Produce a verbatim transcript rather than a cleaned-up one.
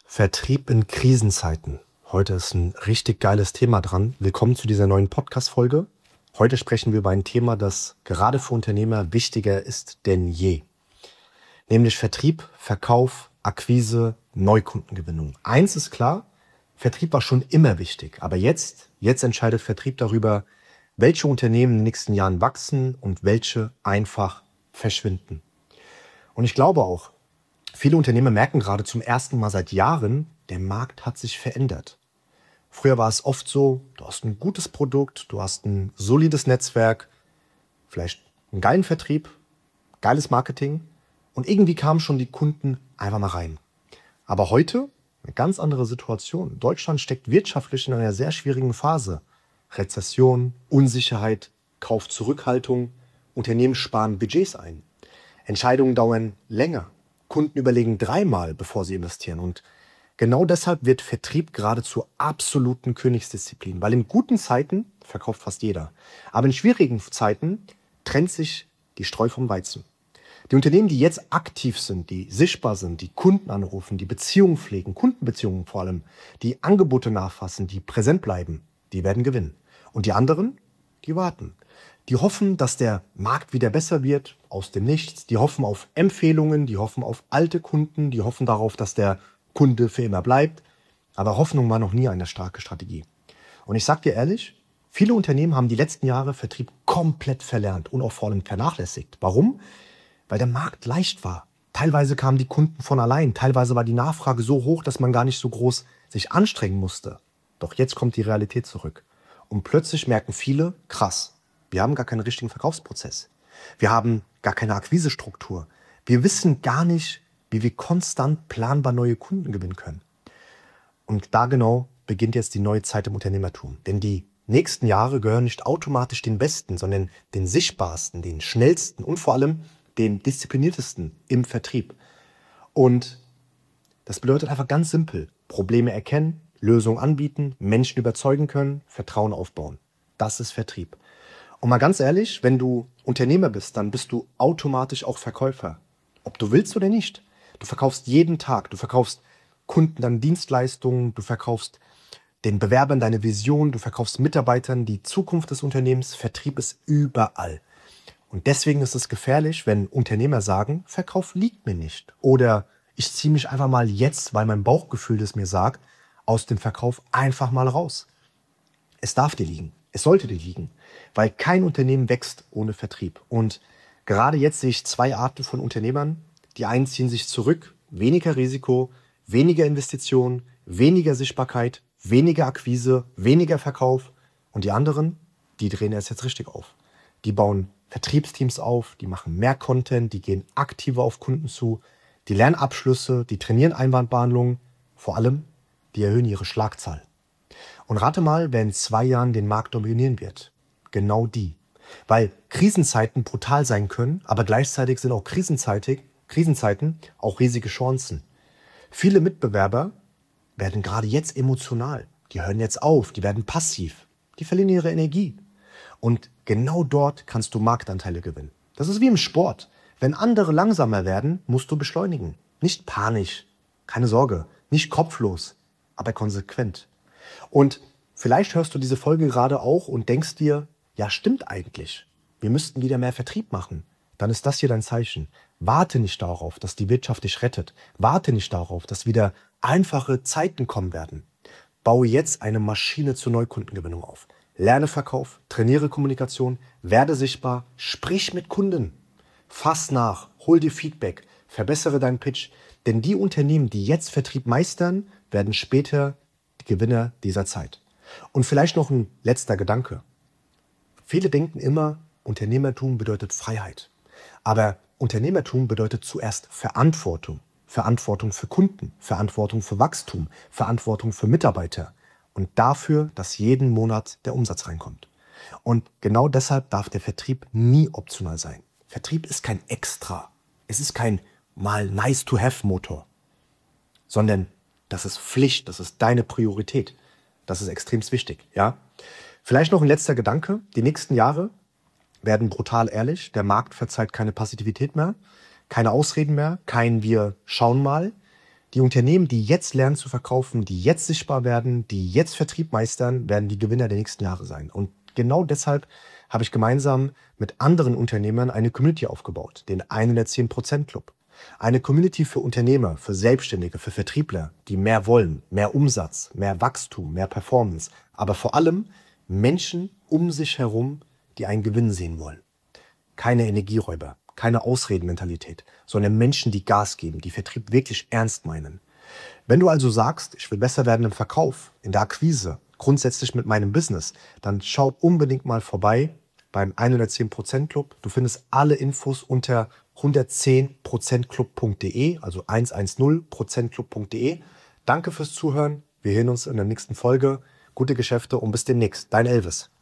Vertrieb in Krisenzeiten. Heute ist ein richtig geiles Thema dran. Willkommen zu dieser neuen Podcast-Folge. Heute sprechen wir über ein Thema, das gerade für Unternehmer wichtiger ist denn je. Nämlich Vertrieb, Verkauf, Akquise, Neukundengewinnung. Eins ist klar, Vertrieb war schon immer wichtig. Aber jetzt, jetzt entscheidet Vertrieb darüber, welche Unternehmen in den nächsten Jahren wachsen und welche einfach verschwinden. Und ich glaube auch, viele Unternehmer merken gerade zum ersten Mal seit Jahren, der Markt hat sich verändert. Früher war es oft so, du hast ein gutes Produkt, du hast ein solides Netzwerk, vielleicht einen geilen Vertrieb, geiles Marketing und irgendwie kamen schon die Kunden einfach mal rein. Aber heute eine ganz andere Situation. Deutschland steckt wirtschaftlich in einer sehr schwierigen Phase. Rezession, Unsicherheit, Kaufzurückhaltung, Unternehmen sparen Budgets ein. Entscheidungen dauern länger. Kunden überlegen dreimal, bevor sie investieren. Und genau deshalb wird Vertrieb gerade zur absoluten Königsdisziplin. Weil in guten Zeiten verkauft fast jeder. Aber in schwierigen Zeiten trennt sich die Spreu vom Weizen. Die Unternehmen, die jetzt aktiv sind, die sichtbar sind, die Kunden anrufen, die Beziehungen pflegen, Kundenbeziehungen vor allem, die Angebote nachfassen, die präsent bleiben, die werden gewinnen. Und die anderen, die warten. Die hoffen, dass der Markt wieder besser wird, aus dem Nichts. Die hoffen auf Empfehlungen, die hoffen auf alte Kunden, die hoffen darauf, dass der Kunde für immer bleibt. Aber Hoffnung war noch nie eine starke Strategie. Und ich sage dir ehrlich, viele Unternehmen haben die letzten Jahre Vertrieb komplett verlernt und auch vor allem vernachlässigt. Warum? Weil der Markt leicht war. Teilweise kamen die Kunden von allein. Teilweise war die Nachfrage so hoch, dass man gar nicht so groß sich anstrengen musste. Doch jetzt kommt die Realität zurück. Und plötzlich merken viele, krass, wir haben gar keinen richtigen Verkaufsprozess. Wir haben gar keine Akquisestruktur. Wir wissen gar nicht, wie wir konstant planbar neue Kunden gewinnen können. Und da genau beginnt jetzt die neue Zeit im Unternehmertum. Denn die nächsten Jahre gehören nicht automatisch den Besten, sondern den sichtbarsten, den schnellsten und vor allem den diszipliniertesten im Vertrieb. Und das bedeutet einfach ganz simpel: Probleme erkennen, Lösungen anbieten, Menschen überzeugen können, Vertrauen aufbauen. Das ist Vertrieb. Und mal ganz ehrlich, wenn du Unternehmer bist, dann bist du automatisch auch Verkäufer. Ob du willst oder nicht. Du verkaufst jeden Tag. Du verkaufst Kunden deine Dienstleistungen. Du verkaufst den Bewerbern deine Vision. Du verkaufst Mitarbeitern die Zukunft des Unternehmens. Vertrieb ist überall. Und deswegen ist es gefährlich, wenn Unternehmer sagen, Verkauf liegt mir nicht. Oder ich ziehe mich einfach mal jetzt, weil mein Bauchgefühl das mir sagt, aus dem Verkauf einfach mal raus. Es darf dir liegen. Es sollte dir liegen. Weil kein Unternehmen wächst ohne Vertrieb. Und gerade jetzt sehe ich zwei Arten von Unternehmern. Die einen ziehen sich zurück, weniger Risiko, weniger Investitionen, weniger Sichtbarkeit, weniger Akquise, weniger Verkauf. Und die anderen, die drehen erst jetzt richtig auf. Die bauen Vertriebsteams auf, die machen mehr Content, die gehen aktiver auf Kunden zu, die lernen Abschlüsse, die trainieren Einwandbehandlungen. Vor allem, die erhöhen ihre Schlagzahl. Und rate mal, wer in zwei Jahren den Markt dominieren wird. Genau die. Weil Krisenzeiten brutal sein können, aber gleichzeitig sind auch Krisenzeiten, Krisenzeiten auch riesige Chancen. Viele Mitbewerber werden gerade jetzt emotional. Die hören jetzt auf, die werden passiv. Die verlieren ihre Energie. Und genau dort kannst du Marktanteile gewinnen. Das ist wie im Sport. Wenn andere langsamer werden, musst du beschleunigen. Nicht panisch, keine Sorge, nicht kopflos, aber konsequent. Und vielleicht hörst du diese Folge gerade auch und denkst dir, ja, stimmt eigentlich. Wir müssten wieder mehr Vertrieb machen. Dann ist das hier dein Zeichen. Warte nicht darauf, dass die Wirtschaft dich rettet. Warte nicht darauf, dass wieder einfache Zeiten kommen werden. Baue jetzt eine Maschine zur Neukundengewinnung auf. Lerne Verkauf, trainiere Kommunikation, werde sichtbar, sprich mit Kunden. Fass nach, hol dir Feedback, verbessere deinen Pitch. Denn die Unternehmen, die jetzt Vertrieb meistern, werden später die Gewinner dieser Zeit. Und vielleicht noch ein letzter Gedanke. Viele denken immer, Unternehmertum bedeutet Freiheit. Aber Unternehmertum bedeutet zuerst Verantwortung. Verantwortung für Kunden, Verantwortung für Wachstum, Verantwortung für Mitarbeiter. Und dafür, dass jeden Monat der Umsatz reinkommt. Und genau deshalb darf der Vertrieb nie optional sein. Vertrieb ist kein Extra. Es ist kein mal Nice-to-have-Motor. Sondern das ist Pflicht, das ist deine Priorität. Das ist extrem wichtig, ja? Vielleicht noch ein letzter Gedanke. Die nächsten Jahre werden brutal ehrlich. Der Markt verzeiht keine Passivität mehr, keine Ausreden mehr, kein wir schauen mal. Die Unternehmen, die jetzt lernen zu verkaufen, die jetzt sichtbar werden, die jetzt Vertrieb meistern, werden die Gewinner der nächsten Jahre sein. Und genau deshalb habe ich gemeinsam mit anderen Unternehmern eine Community aufgebaut, den hundertzehn Prozent Club. Eine Community für Unternehmer, für Selbstständige, für Vertriebler, die mehr wollen, mehr Umsatz, mehr Wachstum, mehr Performance, aber vor allem Menschen um sich herum, die einen Gewinn sehen wollen. Keine Energieräuber, keine Ausredenmentalität, sondern Menschen, die Gas geben, die Vertrieb wirklich ernst meinen. Wenn du also sagst, ich will besser werden im Verkauf, in der Akquise, grundsätzlich mit meinem Business, dann schau unbedingt mal vorbei beim hundertzehn Prozent Club. Du findest alle Infos unter hundertzehn Prozent club punkt de, also hundertzehn Prozent club punkt de. Danke fürs Zuhören. Wir hören uns in der nächsten Folge. Gute Geschäfte und bis demnächst. Dein Elvis.